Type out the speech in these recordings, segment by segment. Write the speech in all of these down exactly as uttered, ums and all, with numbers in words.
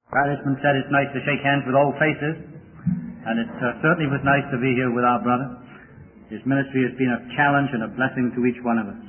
Congressman said it's nice to shake hands with old faces, and it uh, certainly was nice to be here with our brother. His ministry has been a challenge and a blessing to each one of us.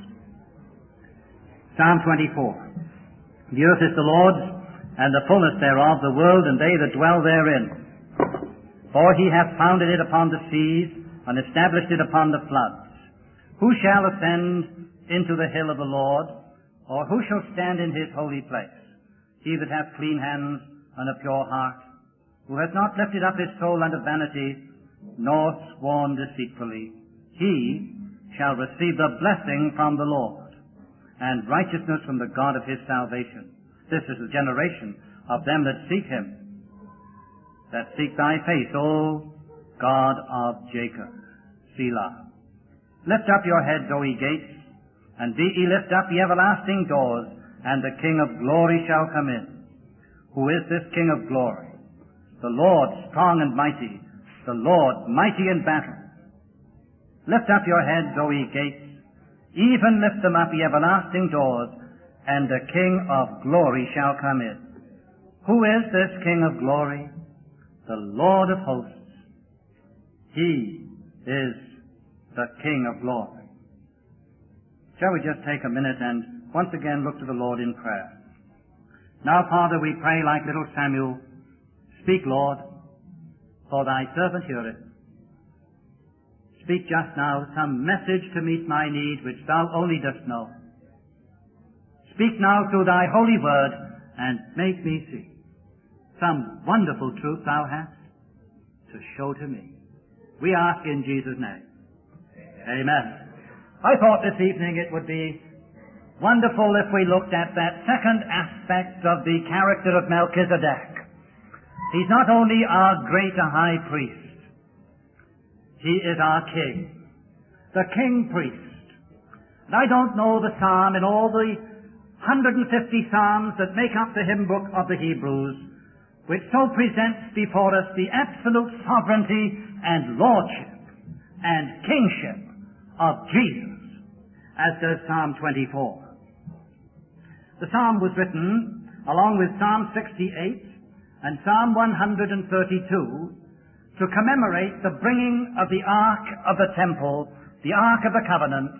Psalm twenty-four. The earth is the Lord's, and the fullness thereof, the world and they that dwell therein. For he hath founded it upon the seas, and established it upon the floods. Who shall ascend into the hill of the Lord, or who shall stand in his holy place? He that hath clean hands and a pure heart, who hath not lifted up his soul unto vanity, nor sworn deceitfully, he shall receive the blessing from the Lord, and righteousness from the God of his salvation. This is the generation of them that seek him, that seek thy face, O God of Jacob. Selah. Lift up your heads, O ye gates, and be ye lift up ye everlasting doors, and the King of glory shall come in. Who is this King of glory? The Lord strong and mighty, the Lord mighty in battle. Lift up your heads, O ye gates, even lift them up, ye everlasting doors, and the King of glory shall come in. Who is this King of glory? The Lord of hosts. He is the King of glory. Shall we just take a minute and once again look to the Lord in prayer? Now, Father, we pray like little Samuel, speak, Lord, for thy servant heareth. Speak just now some message to meet my need, which thou only dost know. Speak now through thy holy word, and make me see some wonderful truth thou hast to show to me. We ask in Jesus' name. Amen. I thought this evening it would be wonderful if we looked at that second aspect of the character of Melchizedek. He's not only our great high priest, he is our king, the king priest. And I don't know the psalm in all the one hundred fifty psalms that make up the hymn book of the Hebrews, which so presents before us the absolute sovereignty and lordship and kingship of Jesus, as does Psalm twenty-four. The psalm was written along with Psalm sixty-eight and Psalm one hundred thirty-two to commemorate the bringing of the Ark of the Temple, the Ark of the Covenant,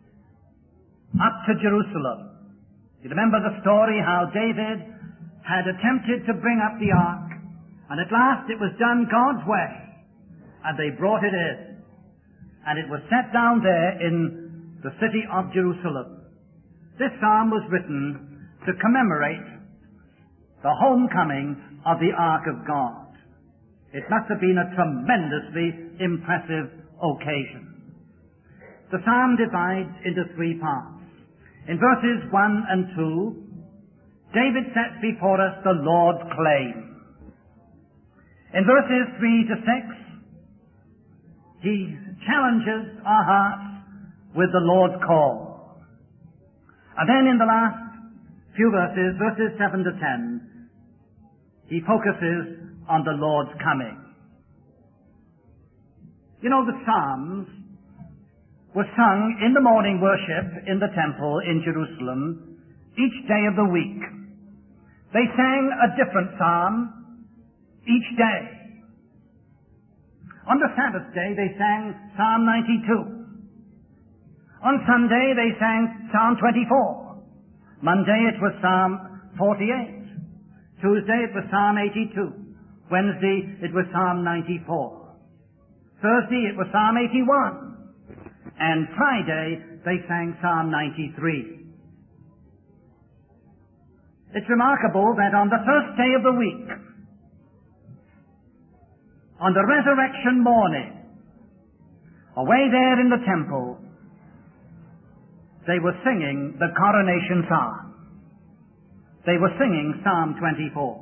up to Jerusalem. You remember the story how David had attempted to bring up the Ark, and at last it was done God's way, and they brought it in, and it was set down there in the city of Jerusalem. This psalm was written to commemorate the homecoming of the Ark of God. It must have been a tremendously impressive occasion. The psalm divides into three parts. In verses one and two, David sets before us the Lord's claim. In verses three to six, he challenges our hearts with the Lord's call. And then in the last few verses, verses seven to ten, he focuses on the Lord's coming. You know, the Psalms were sung in the morning worship in the temple in Jerusalem each day of the week. They sang a different psalm each day. On the Sabbath day, they sang Psalm ninety-two. On Sunday, they sang Psalm twenty-four. Monday, it was Psalm forty-eight. Tuesday, it was Psalm eighty-two. Wednesday, it was Psalm ninety-four. Thursday, it was Psalm eighty-one. And Friday, they sang Psalm ninety-three. It's remarkable that on the first day of the week, on the resurrection morning, away there in the temple, they were singing the coronation psalm. They were singing Psalm twenty-four.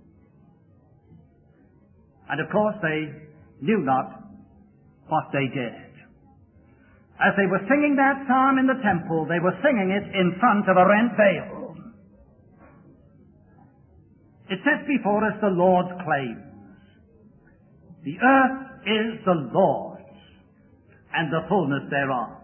And of course they knew not what they did. As they were singing that psalm in the temple, they were singing it in front of a rent veil. It sets before us the Lord's claims. The earth is the Lord's, and the fullness thereof.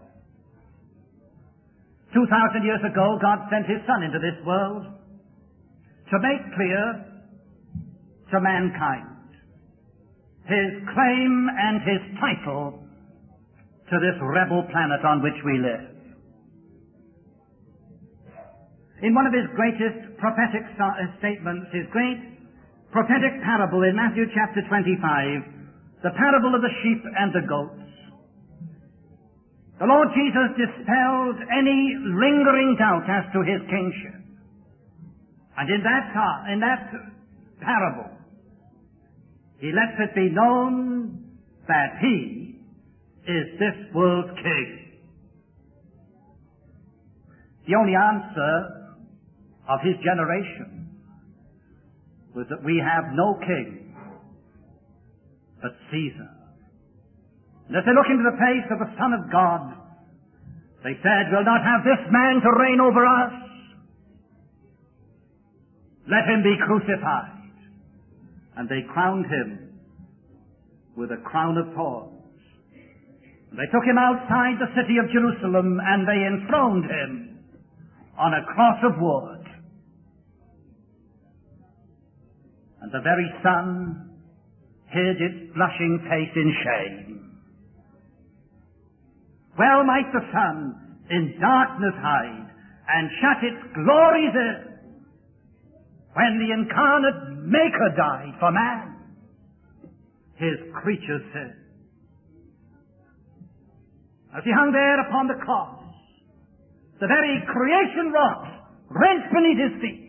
Two thousand years ago, God sent His Son into this world to make clear to mankind, his claim and his title to this rebel planet on which we live. In one of his greatest prophetic statements, his great prophetic parable in Matthew chapter twenty-five, the parable of the sheep and the goats, the Lord Jesus dispelled any lingering doubt as to his kingship. And in that, in that parable, he lets it be known that he is this world's king. The only answer of his generation was that we have no king but Caesar. And as they look into the face of the Son of God, they said, "We'll not have this man to reign over us. Let him be crucified." And they crowned him with a crown of thorns. And they took him outside the city of Jerusalem and they enthroned him on a cross of wood. And the very sun hid its blushing face in shame. Well might the sun in darkness hide and shut its glories in when the incarnate Maker died for man, his creature's sin. As he hung there upon the cross, the very creation rocks rent beneath his feet.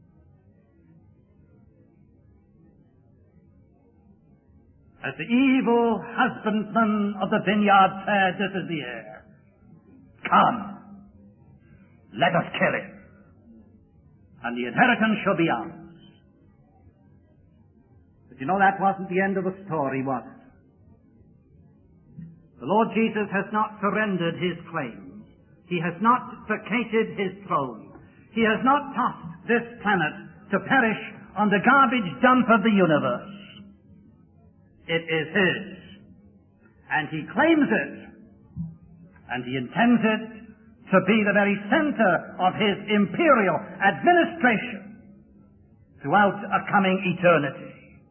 As the evil husbandman of the vineyard said, "This is the heir. Come, let us kill him, and the inheritance shall be ours." But you know, that wasn't the end of the story, was it? The Lord Jesus has not surrendered his claims. He has not vacated his throne. He has not tossed this planet to perish on the garbage dump of the universe. It is his, and he claims it, and he intends it to be the very center of his imperial administration throughout a coming eternity.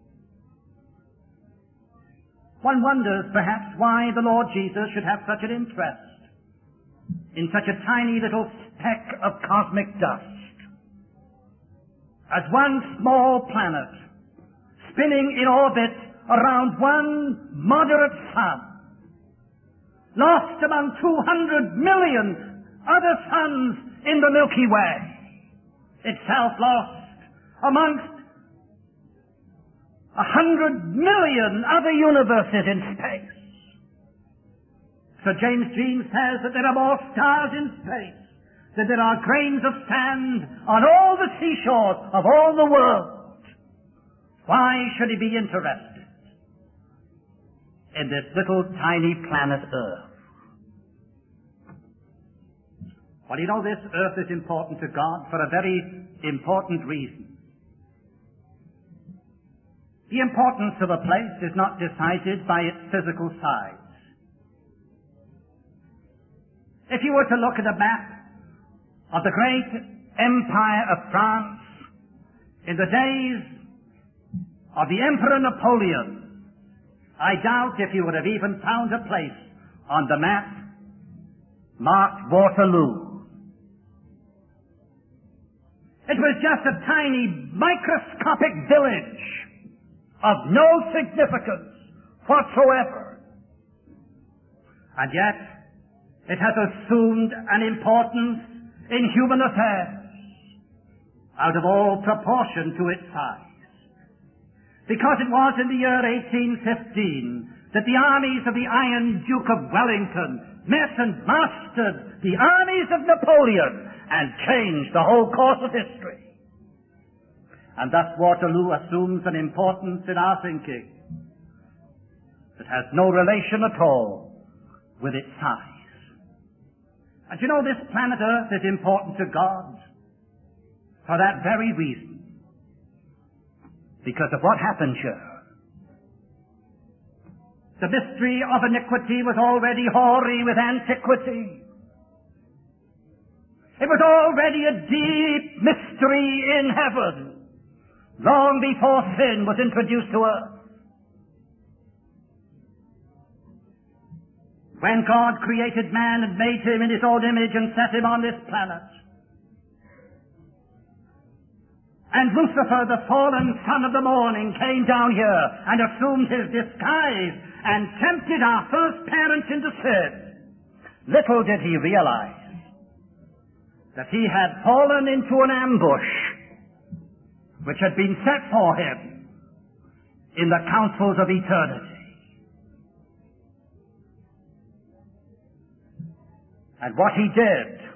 One wonders, perhaps, why the Lord Jesus should have such an interest in such a tiny little speck of cosmic dust, as one small planet spinning in orbit around one moderate sun, lost among two hundred million other suns in the Milky Way, itself lost amongst a hundred million other universes in space. Sir James Jeans says that there are more stars in space than there are grains of sand on all the seashores of all the world. Why should he be interested in this little tiny planet Earth? Well, you know, this Earth is important to God for a very important reason. The importance of a place is not decided by its physical size. If you were to look at a map of the great empire of France in the days of the Emperor Napoleon, I doubt if you would have even found a place on the map marked Waterloo. It was just a tiny microscopic village of no significance whatsoever. And yet, it has assumed an importance in human affairs out of all proportion to its size. Because it was in the year eighteen fifteen that the armies of the Iron Duke of Wellington met and mastered the armies of Napoleon and changed the whole course of history. And thus Waterloo assumes an importance in our thinking that has no relation at all with its size. And you know, this planet Earth is important to God for that very reason. Because of what happened here. The mystery of iniquity was already hoary with antiquity. It was already a deep mystery in heaven, long before sin was introduced to earth. When God created man and made him in his own image and set him on this planet, and Lucifer, the fallen son of the morning, came down here and assumed his disguise and tempted our first parents into sin, little did he realize that he had fallen into an ambush which had been set for him in the councils of eternity. And what he did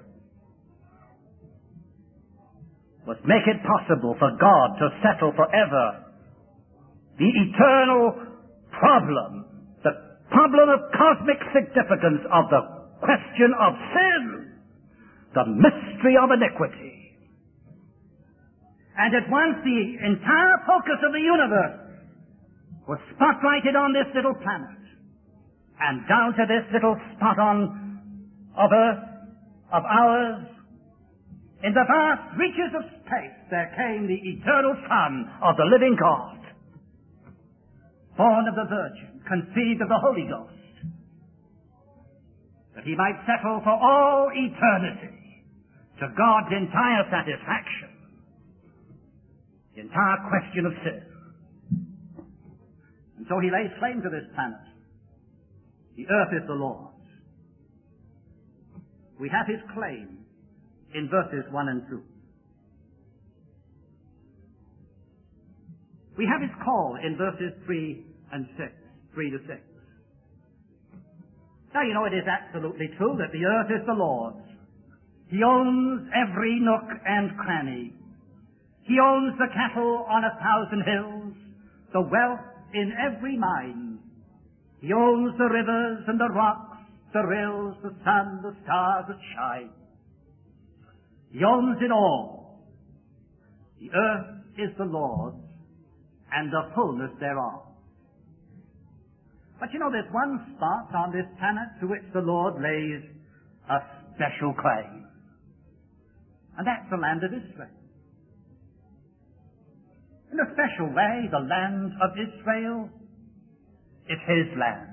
was make it possible for God to settle forever the eternal problem, the problem of cosmic significance of the question of sin, the mystery of iniquity. And at once the entire focus of the universe was spotlighted on this little planet, and down to this little spot on of earth, of ours, in the vast reaches of space, there came the eternal Son of the living God, born of the Virgin, conceived of the Holy Ghost, that he might settle for all eternity, to God's entire satisfaction, the entire question of sin. And so he lays claim to this planet. The earth is the Lord's. We have his claim in verses one and two. We have his call in verses three and six, three to six. Now, you know, it is absolutely true that the earth is the Lord's. He owns every nook and cranny. He owns the cattle on a thousand hills, the wealth in every mine. He owns the rivers and the rocks, the rills, the sun, the stars that shine. He owns it all. The earth is the Lord's, and the fullness thereof. But you know, there's one spot on this planet to which the Lord lays a special claim. And that's the land of Israel. In a special way, the land of Israel is his land.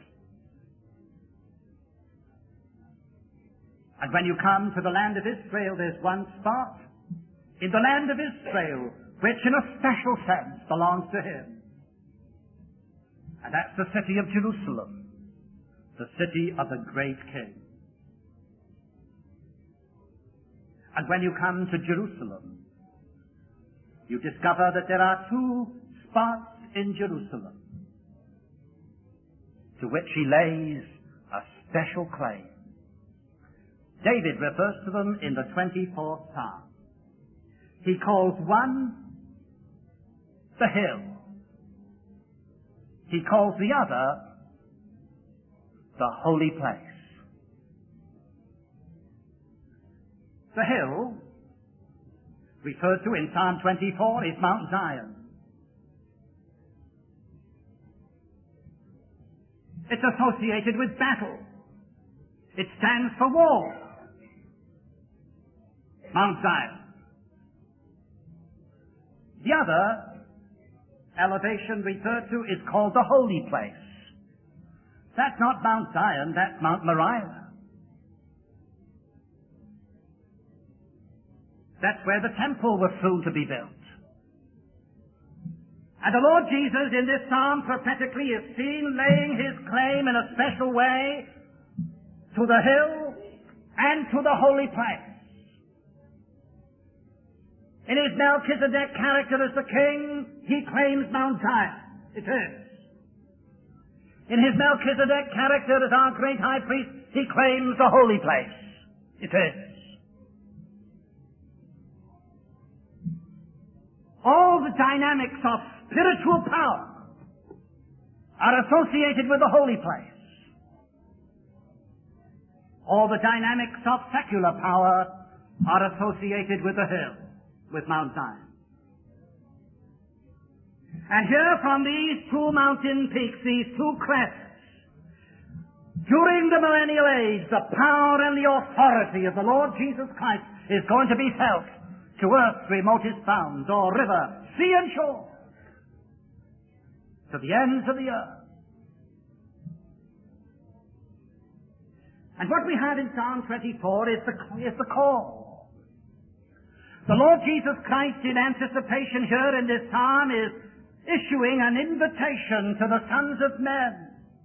And when you come to the land of Israel, there's one spot in the land of Israel which in a special sense belongs to him. And that's the city of Jerusalem, the city of the great King. And when you come to Jerusalem, you discover that there are two spots in Jerusalem to which he lays a special claim. David refers to them in the twenty-fourth Psalm. He calls one the hill. He calls the other the holy place. The hill, referred to in Psalm twenty-four, is Mount Zion. It's associated with battle. It stands for war. Mount Zion. The other elevation referred to is called the holy place. That's not Mount Zion, that's Mount Moriah. That's where the temple was soon to be built. And the Lord Jesus in this psalm prophetically is seen laying his claim in a special way to the hill and to the holy place. In his Melchizedek character as the king, he claims Mount Zion. It is. In his Melchizedek character as our great high priest, he claims the holy place. It is. All the dynamics of spiritual power are associated with the holy place. All the dynamics of secular power are associated with the hill, with Mount Zion. And here from these two mountain peaks, these two crests, during the millennial age, the power and the authority of the Lord Jesus Christ is going to be felt to earth's remotest bounds, or river, sea and shore, to the ends of the earth. And what we have in Psalm twenty-four is the, is the call. The Lord Jesus Christ, in anticipation here in this psalm, is issuing an invitation to the sons of men.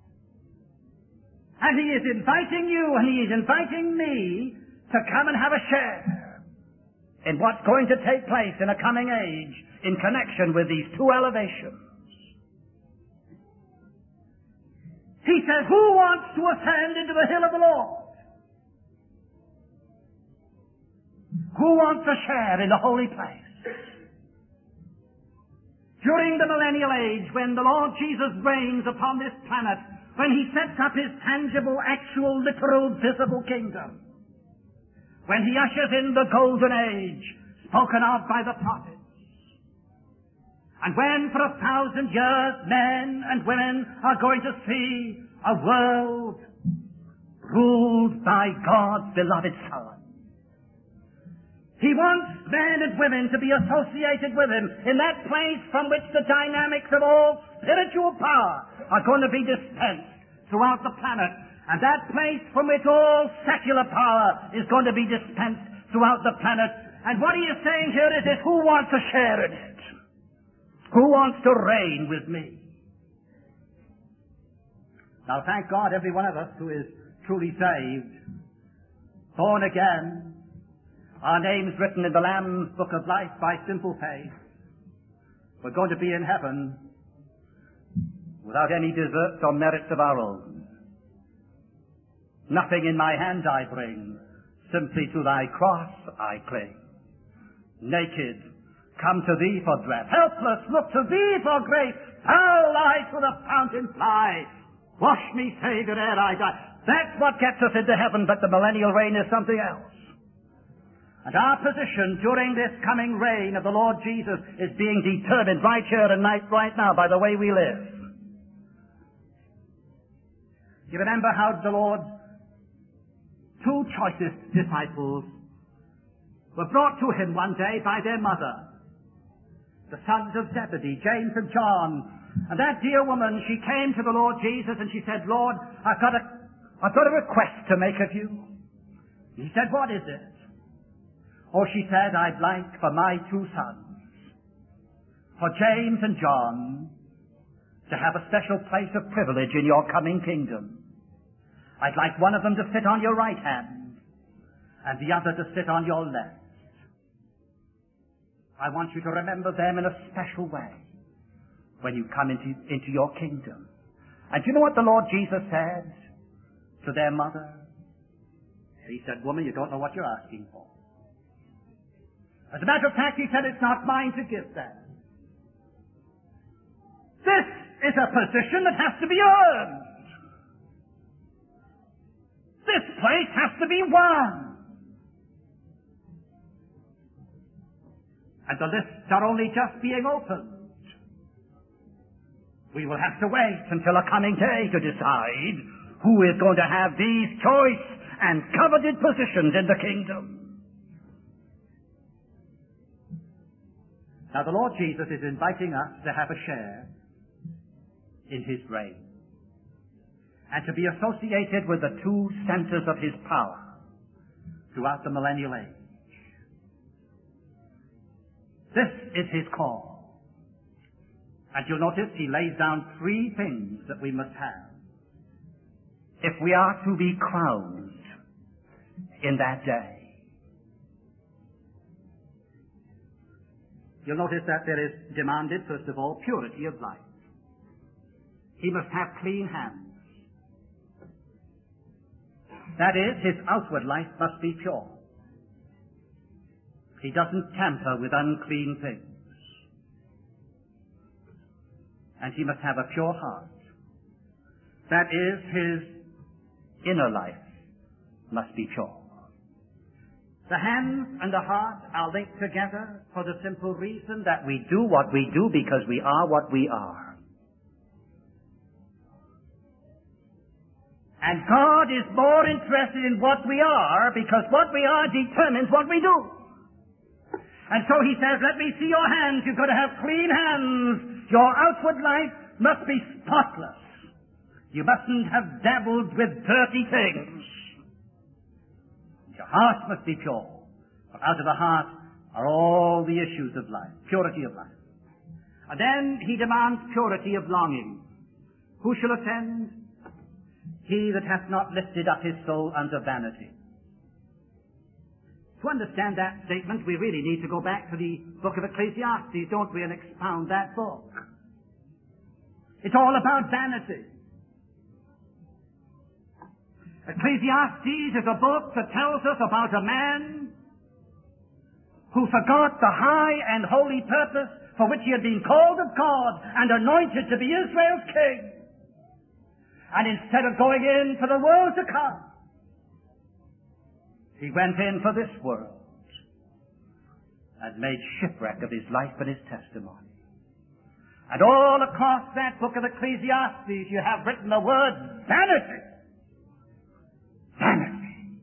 And He is inviting you and He is inviting me to come and have a share in what's going to take place in a coming age in connection with these two elevations. He says, who wants to ascend into the hill of the Lord? Who wants a share in the holy place? During the millennial age, when the Lord Jesus reigns upon this planet, when He sets up His tangible, actual, literal, visible kingdom, when He ushers in the golden age spoken of by the prophets, and when for a thousand years men and women are going to see a world ruled by God's beloved Son, He wants men and women to be associated with Him in that place from which the dynamics of all spiritual power are going to be dispensed throughout the planet, and that place from which all secular power is going to be dispensed throughout the planet. And what He is saying here is this: who wants a share in it? Who wants to reign with me? Now, thank God, every one of us who is truly saved, born again, our names written in the Lamb's Book of Life by simple faith, we're going to be in heaven without any deserts or merits of our own. Nothing in my hand I bring, simply to Thy cross I cling. Naked, come to Thee for dress. Helpless, look to Thee for grace. Foul I to the fountain fly. Wash me, Savior, ere I die. That's what gets us into heaven, but the millennial reign is something else. And our position during this coming reign of the Lord Jesus is being determined right here and right now by the way we live. You remember how the Lord's two choicest disciples were brought to Him one day by their mother, the sons of Zebedee, James and John. And that dear woman, she came to the Lord Jesus and she said, Lord, I've got a, I've got a request to make of you. He said, what is it? Oh, she said, I'd like for my two sons, for James and John, to have a special place of privilege in your coming kingdom. I'd like one of them to sit on your right hand and the other to sit on your left. I want you to remember them in a special way when you come into, into your kingdom. And do you know what the Lord Jesus said to their mother? He said, woman, you don't know what you're asking for. As a matter of fact, He said, it's not mine to give them. This is a position that has to be earned. This place has to be won. And the lists are only just being opened. We will have to wait until a coming day to decide who is going to have these choice and coveted positions in the kingdom. Now, the Lord Jesus is inviting us to have a share in His reign and to be associated with the two centers of His power throughout the millennial age. This is His call. And you'll notice He lays down three things that we must have if we are to be crowned in that day. You'll notice that there is demanded, first of all, purity of life. He must have clean hands. That is, his outward life must be pure. He doesn't tamper with unclean things. And he must have a pure heart. That is, his inner life must be pure. The hands and the heart are linked together for the simple reason that we do what we do because we are what we are. And God is more interested in what we are because what we are determines what we do. And so he says, let me see your hands. You've got to have clean hands. Your outward life must be spotless. You mustn't have dabbled with dirty things. Your heart must be pure. For out of the heart are all the issues of life, purity of life. And then he demands purity of longing. Who shall ascend? He that hath not lifted up his soul unto vanity. To understand that statement, we really need to go back to the book of Ecclesiastes, don't we, and expound that book. It's all about vanity. Ecclesiastes is a book that tells us about a man who forgot the high and holy purpose for which he had been called of God and anointed to be Israel's king. And instead of going in for the world to come, he went in for this world and made shipwreck of his life and his testimony. And all across that book of Ecclesiastes you have written the word vanity. Vanity.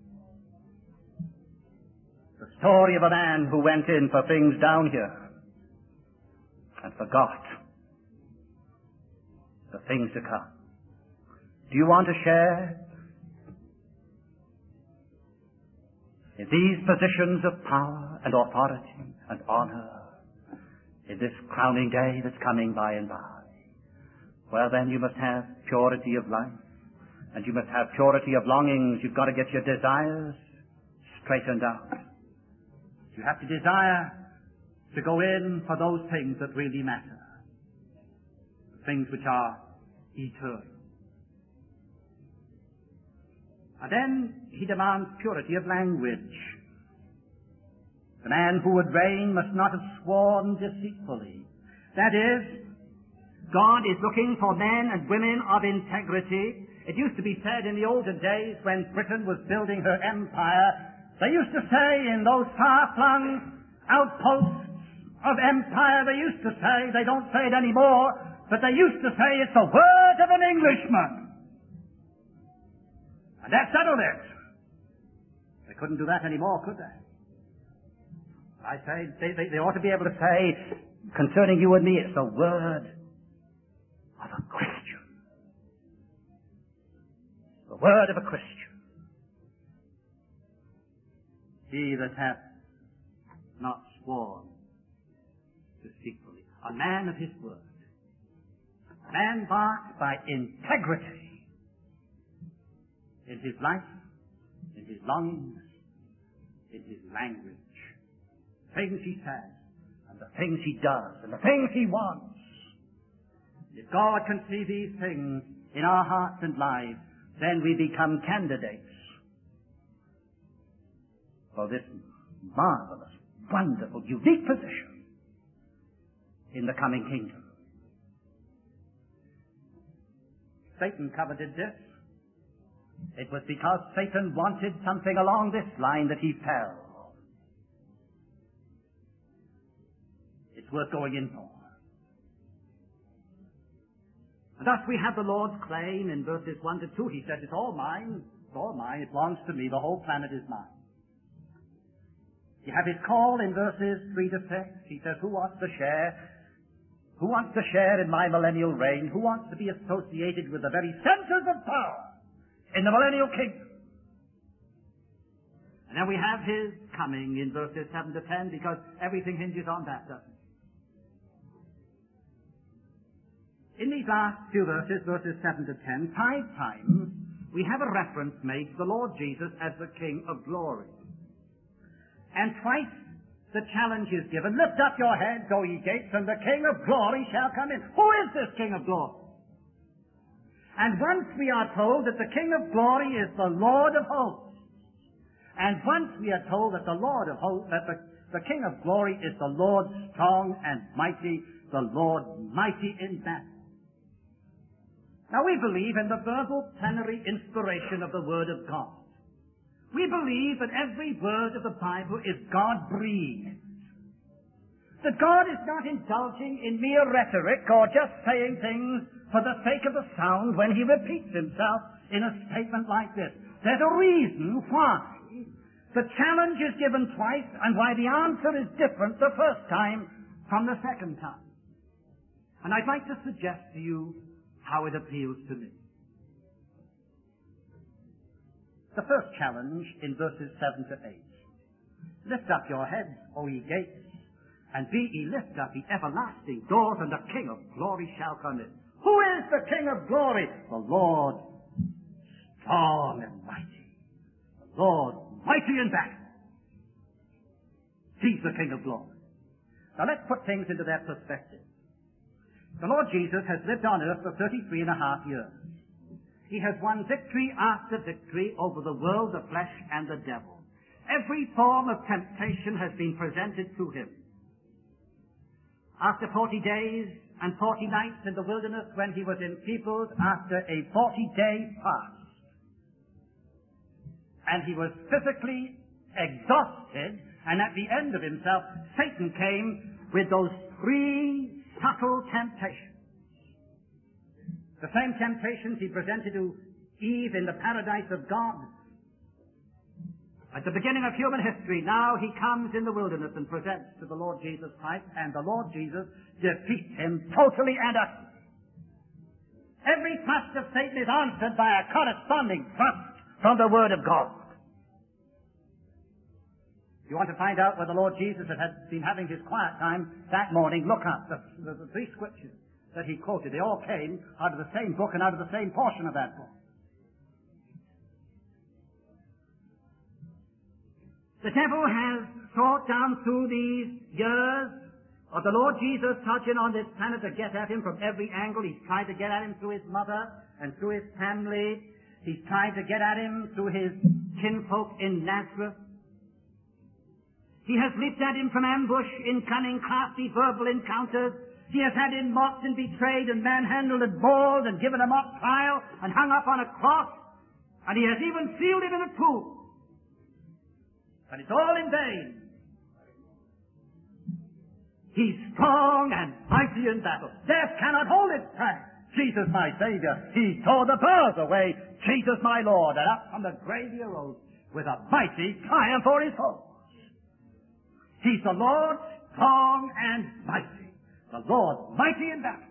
The story of a man who went in for things down here and forgot the things to come. Do you want to share in these positions of power and authority and honor in this crowning day that's coming by and by? Well, then you must have purity of life, and you must have purity of longings. You've got to get your desires straightened out. You have to desire to go in for those things that really matter, things which are eternal. And then he demands purity of language. The man who would reign must not have sworn deceitfully. That is, God is looking for men and women of integrity. It used to be said in the olden days when Britain was building her empire, they used to say in those far-flung outposts of empire, they used to say, they don't say it anymore, but they used to say it's the word of an Englishman. And that settled it. They couldn't do that anymore, could they? I say, they, they, they ought to be able to say, concerning you and me, it's the word of a Christian. The word of a Christian. He that hath not sworn deceitfully. A man of his word. A man marked by integrity in his life, in his longings, in his language. Things he says, and the things he does, and the things he wants. If God can see these things in our hearts and lives, then we become candidates for this marvelous, wonderful, unique position in the coming kingdom. Satan coveted this. It was because Satan wanted something along this line that he fell. It's worth going in for. And thus we have the Lord's claim in verses one to two. He says, it's all mine, it's all mine, it belongs to me, the whole planet is mine. You have his call in verses three to six. He says, who wants to share? Who wants to share in my millennial reign? Who wants to be associated with the very centers of power in the millennial kingdom? And then we have his coming in verses seven to ten, because everything hinges on that, doesn't it? In these last few verses, verses seven to ten, five times we have a reference made to the Lord Jesus as the King of glory. And twice the challenge is given, lift up your heads, O ye gates, and the King of glory shall come in. Who is this King of glory? And once we are told that the King of glory is the Lord of hosts. And once we are told that the Lord of hosts, that the, the King of glory is the Lord strong and mighty, the Lord mighty in battle. Now we believe in the verbal plenary inspiration of the Word of God. We believe that every word of the Bible is God-breathed. That God is not indulging in mere rhetoric or just saying things for the sake of the sound when he repeats himself in a statement like this. There's a reason why The challenge is given twice, and why the answer is different the first time from the second time. And I'd like to suggest to you how it appeals to me. The first challenge in verses seven to eight. Lift up your heads, O ye gates, and be ye lift up ye everlasting doors, and the King of glory shall come in. Who is the King of glory? The Lord strong and mighty. The Lord mighty in battle. He's the King of glory. Now let's put things into their perspective. The Lord Jesus has lived on earth for thirty-three and a half years. He has won victory after victory over the world, the flesh, and the devil. Every form of temptation has been presented to him. After forty days and forty nights in the wilderness, when he was enfeebled after a forty-day fast, and he was physically exhausted, and at the end of himself, Satan came with those three subtle temptations. The same temptations he presented to Eve in the paradise of God. At the beginning of human history, now he comes in the wilderness and presents to the Lord Jesus Christ, and the Lord Jesus defeats him totally and utterly. Every thrust of Satan is answered by a corresponding thrust from the Word of God. If you want to find out where the Lord Jesus had been having his quiet time that morning, look up the, the, the three scriptures that he quoted. They all came out of the same book and out of the same portion of that book. The devil has sought down through these years of the Lord Jesus touching on this planet to get at him from every angle. He's tried to get at him through his mother and through his family. He's tried to get at him through his kinfolk in Nazareth. He has leaped at him from ambush in cunning, crafty, verbal encounters. He has had him mocked and betrayed and manhandled and boiled and given a mock trial and hung up on a cross. And he has even sealed him in a tomb. But it's all in vain. He's strong and mighty in battle. Death cannot hold its prey. Jesus my Savior, he tore the bars away. Jesus my Lord, and up from the grave he arose with a mighty triumph for his foes. He's the Lord strong and mighty. The Lord mighty in battle.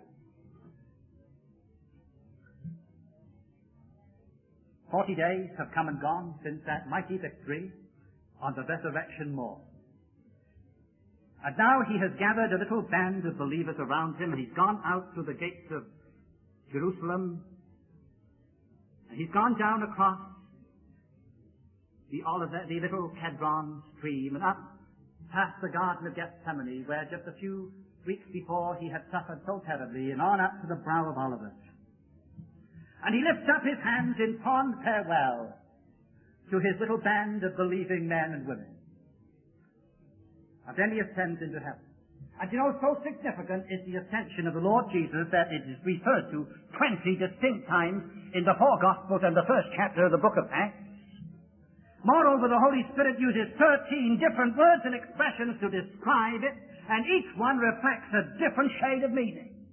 Forty days have come and gone since that mighty victory on the resurrection morn. And now he has gathered a little band of believers around him, and he's gone out through the gates of Jerusalem, and he's gone down across the Olivet, the little Kedron stream, and up past the Garden of Gethsemane, where just a few weeks before he had suffered so terribly, and on up to the brow of Olivet. And he lifts up his hands in fond farewell to his little band of believing men and women. And then he ascends into heaven. And you know, so significant is the ascension of the Lord Jesus that it is referred to twenty distinct times in the four Gospels and the first chapter of the book of Acts. Moreover, the Holy Spirit uses thirteen different words and expressions to describe it, and each one reflects a different shade of meaning.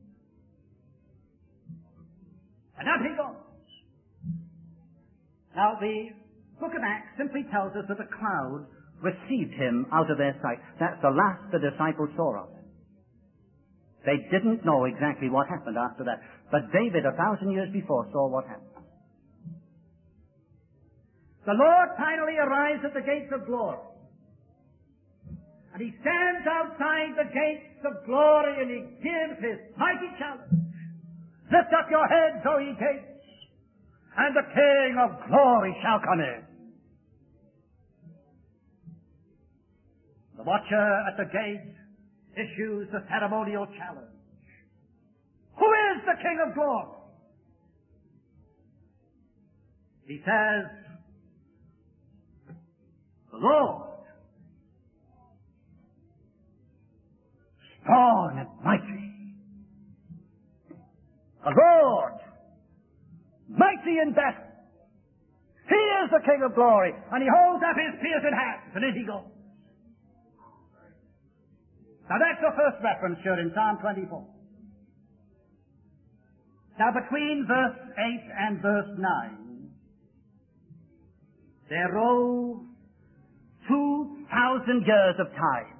And up he goes. Now, the book of Acts simply tells us that the cloud received him out of their sight. That's the last the disciples saw of him. They didn't know exactly what happened after that. But David, a thousand years before, saw what happened. The Lord finally arrives at the gates of glory. And he stands outside the gates of glory and he gives his mighty challenge. Lift up your heads, O ye gates, and the King of glory shall come in. The watcher at the gate issues the ceremonial challenge. Who is the King of glory? He says, the Lord, strong and mighty. The Lord, mighty in battle. He is the King of glory. And he holds up his pierced hands, and in he goes. Now that's the first reference here in Psalm twenty-four. Now between verse eight and verse nine, there rose Two thousand years of time.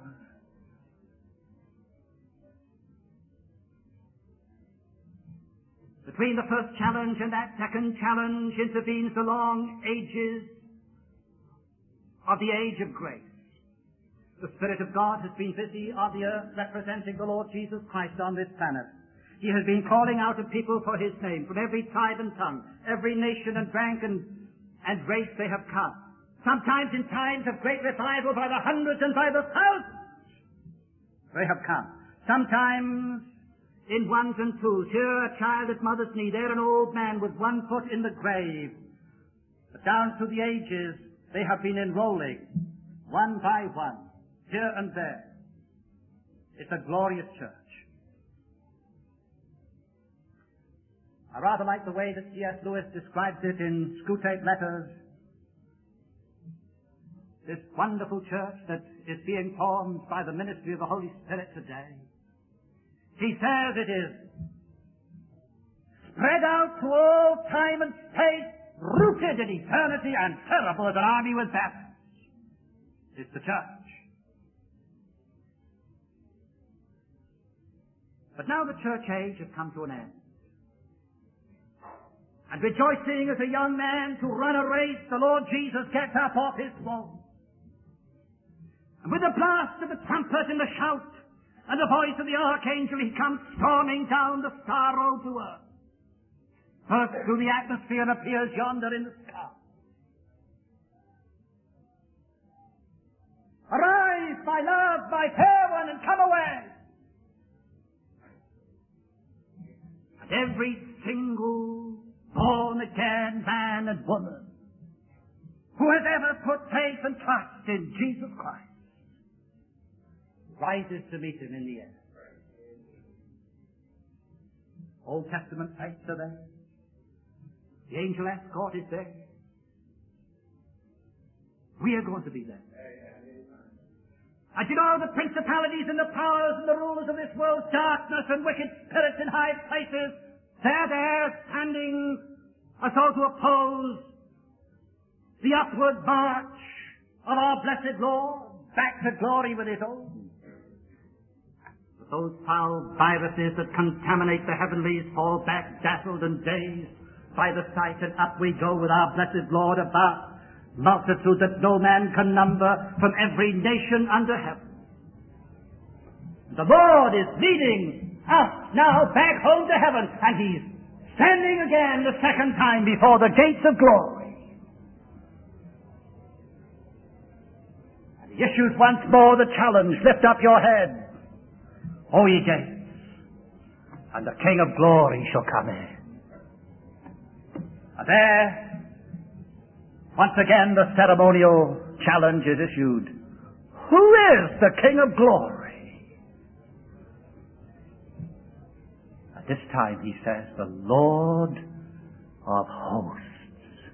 Between the first challenge and that second challenge intervenes the long ages of the age of grace. The Spirit of God has been busy on the earth representing the Lord Jesus Christ on this planet. He has been calling out to people for His name from every tribe and tongue, every nation and rank and, and race they have come. Sometimes in times of great revival by the hundreds and by the thousands they have come. Sometimes in ones and twos, here a child at mother's knee, there an old man with one foot in the grave. But down through the ages, they have been enrolling, one by one, here and there. It's a glorious church. I rather like the way that C S Lewis describes it in Screwtape Letters. This wonderful church that is being formed by the ministry of the Holy Spirit today. He says it is spread out to all time and space, rooted in eternity and terrible as an army with banners. It's the church. But now the church age has come to an end. And rejoicing as a young man to run a race, the Lord Jesus gets up off His throne. And with the blast of the trumpet and the shout, and the voice of the archangel, He comes storming down the star road to earth. First through the atmosphere and appears yonder in the sky. Arise, my love, my fair one, and come away. And every single born-again man and woman who has ever put faith and trust in Jesus Christ rises to meet Him in the air. Old Testament saints are there. The angel escort is there. We are going to be there. And you know, the principalities and the powers and the rulers of this world's darkness and wicked spirits in high places, they're there standing as though to oppose the upward march of our blessed Lord back to glory with His own. Those foul viruses that contaminate the heavenlies fall back dazzled and dazed by the sight, and up we go with our blessed Lord about multitude that no man can number from every nation under heaven. The Lord is leading us now back home to heaven, and He's standing again the second time before the gates of glory. And He issues once more the challenge, lift up your head, O ye gates, and the King of glory shall come in. And there, once again, the ceremonial challenge is issued. Who is the King of glory? At this time he says, the Lord of hosts.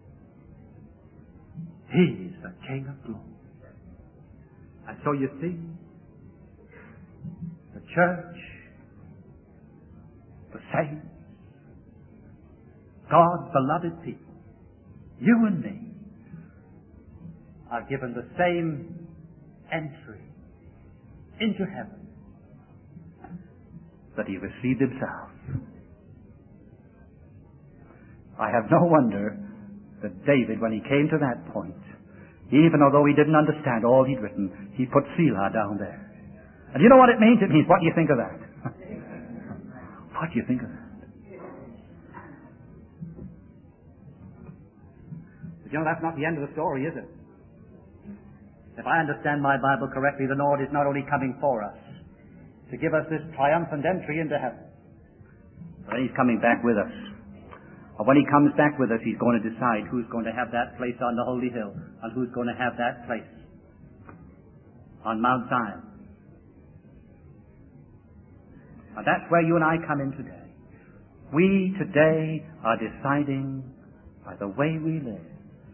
He is the King of glory. And so you see, the church, the saints, God's beloved people, you and me, are given the same entry into heaven that He received Himself. I have no wonder that David, when he came to that point, even although he didn't understand all he'd written, he put Selah down there. And you know what it means? It means, what do you think of that? What do you think of that? But you know, that's not the end of the story, is it? If I understand my Bible correctly, the Lord is not only coming for us to give us this triumphant entry into heaven, but He's coming back with us. And when He comes back with us, He's going to decide who's going to have that place on the holy hill and who's going to have that place on Mount Zion. And that's where you and I come in today. We today are deciding by the way we live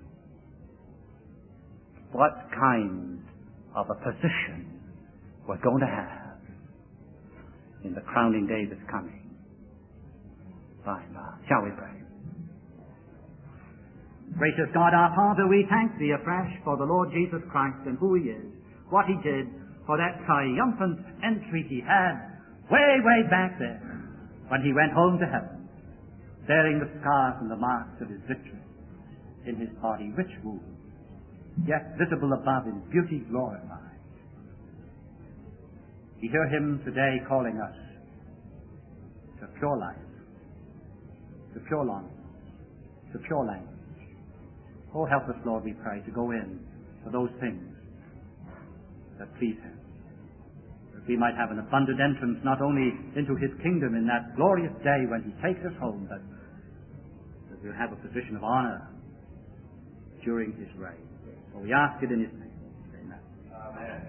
what kind of a position we're going to have in the crowning day that's coming by and by. Shall we pray? Gracious God, our Father, we thank Thee afresh for the Lord Jesus Christ and who He is, what He did, for that triumphant entry He had way, way back there when He went home to heaven, bearing the scars and the marks of His victory in His body, rich wounds, yet visible above in beauty glorified. We hear Him today calling us to pure life, to pure longing, to pure language. Oh, help us, Lord, we pray, to go in for those things that please Him, that we might have an abundant entrance not only into His kingdom in that glorious day when He takes us home, but that we'll have a position of honor during His reign. So we ask it in His name. Amen. Amen.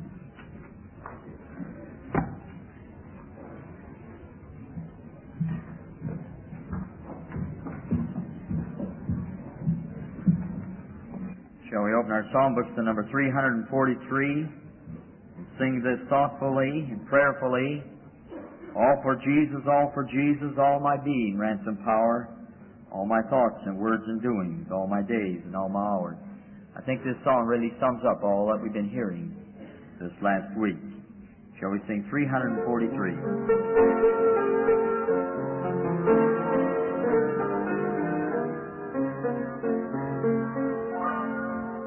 Shall we open our psalm books to number three hundred forty-three and sing this thoughtfully and prayerfully? All for Jesus, all for Jesus, all my being, ransom power, all my thoughts and words and doings, all my days and all my hours. I think this song really sums up all that we've been hearing this last week. Shall we sing three hundred forty-three?